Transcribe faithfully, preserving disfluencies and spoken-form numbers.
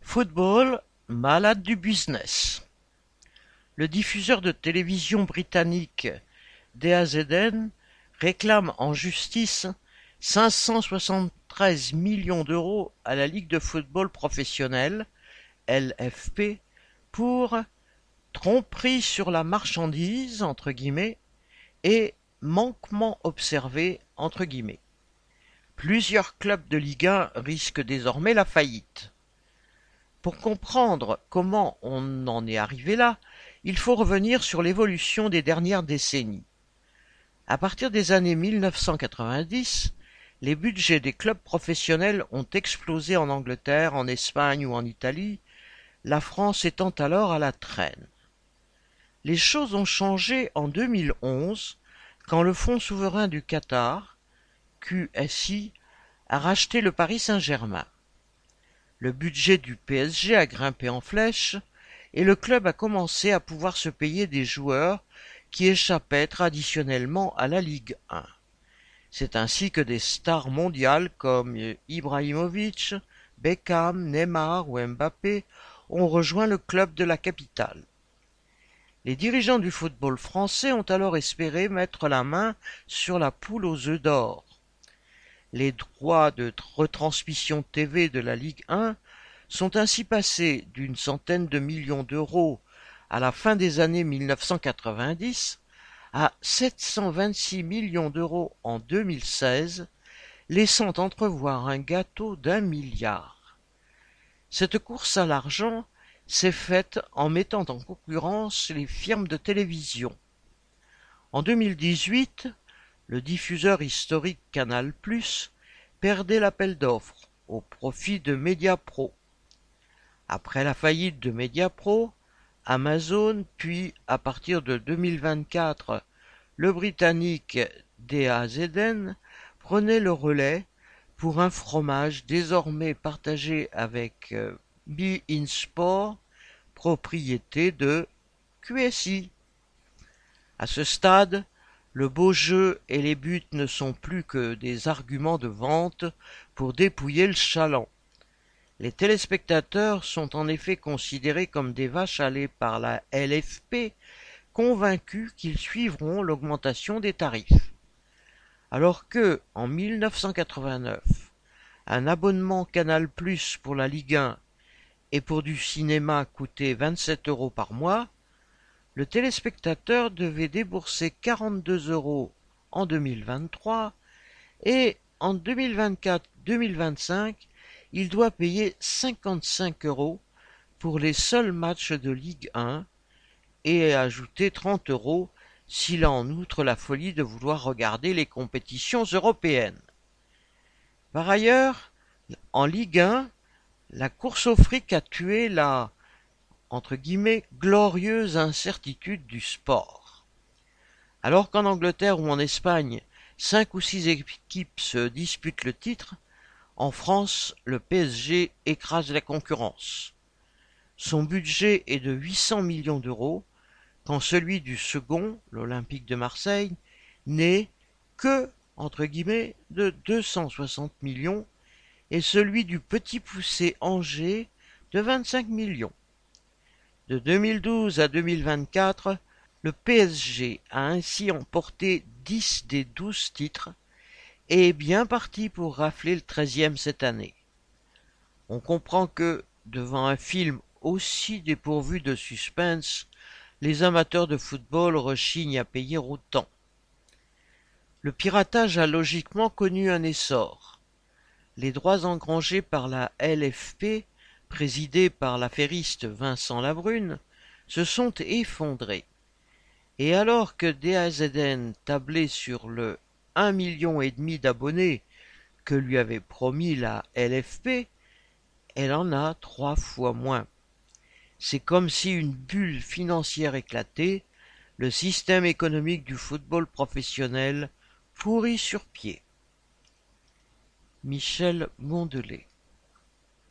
Football, malade du business. Le diffuseur de télévision britannique D A Z N réclame en justice cinq cent soixante-treize millions d'euros à la Ligue de football professionnelle, L F P, pour tromperie sur la marchandise, entre guillemets, et manquement observé, entre guillemets. Plusieurs clubs de Ligue un risquent désormais la faillite. Pour comprendre comment on en est arrivé là, il faut revenir sur l'évolution des dernières décennies. À partir des années mille neuf cent quatre-vingt-dix, les budgets des clubs professionnels ont explosé en Angleterre, en Espagne ou en Italie, la France étant alors à la traîne. Les choses ont changé en deux mille onze, quand le Fonds souverain du Qatar, Q S I, a racheté le Paris Saint-Germain. Le budget du P S G a grimpé en flèche et le club a commencé à pouvoir se payer des joueurs qui échappaient traditionnellement à la Ligue un. C'est ainsi que des stars mondiales comme Ibrahimovic, Beckham, Neymar ou Mbappé ont rejoint le club de la capitale. Les dirigeants du football français ont alors espéré mettre la main sur la poule aux œufs d'or. Les droits de retransmission T V de la Ligue un sont ainsi passés d'une centaine de millions d'euros à la fin des années mille neuf cent quatre-vingt-dix à sept cent vingt-six millions d'euros en deux mille seize, laissant entrevoir un gâteau d'un milliard. Cette course à l'argent s'est faite en mettant en concurrence les firmes de télévision. En deux mille dix-huit, le diffuseur historique Canal plus perdait l'appel d'offres au profit de Mediapro. Après la faillite de Mediapro, Amazon, puis à partir de deux mille vingt-quatre, le britannique D A Z N prenait le relais pour un fromage désormais partagé avec euh, beIN Sport, propriété de Q S I. À ce stade, le beau jeu et les buts ne sont plus que des arguments de vente pour dépouiller le chaland. Les téléspectateurs sont en effet considérés comme des vaches à lait par la L F P, convaincus qu'ils suivront l'augmentation des tarifs. Alors que, en mille neuf cent quatre-vingt-neuf, un abonnement Canal plus pour la Ligue un et pour du cinéma coûtait vingt-sept euros par mois, le téléspectateur devait débourser quarante-deux euros en deux mille vingt-trois et en deux mille vingt-quatre deux mille vingt-cinq, il doit payer cinquante-cinq euros pour les seuls matchs de Ligue un et ajouter trente euros s'il a en outre la folie de vouloir regarder les compétitions européennes. Par ailleurs, en Ligue un, la course au fric a tué la entre guillemets, glorieuse incertitude du sport. Alors qu'en Angleterre ou en Espagne, cinq ou six équipes se disputent le titre, en France, le P S G écrase la concurrence. Son budget est de huit cents millions d'euros, quand celui du second, l'Olympique de Marseille, n'est que, entre guillemets, de deux cent soixante millions, et celui du petit poussé Angers de vingt-cinq millions. De deux mille douze à deux mille vingt-quatre, le P S G a ainsi emporté dix des douze titres et est bien parti pour rafler le treizième cette année. On comprend que, devant un film aussi dépourvu de suspense, les amateurs de football rechignent à payer autant. Le piratage a logiquement connu un essor. Les droits engrangés par la L F P, présidé par l'affairiste Vincent Labrune, se sont effondrés. Et alors que D A Z N tablait sur le un million et demi d'abonnés que lui avait promis la L F P, elle en a trois fois moins. C'est comme si une bulle financière éclatait, le système économique du football professionnel pourri sur pied. Michel Mondelet.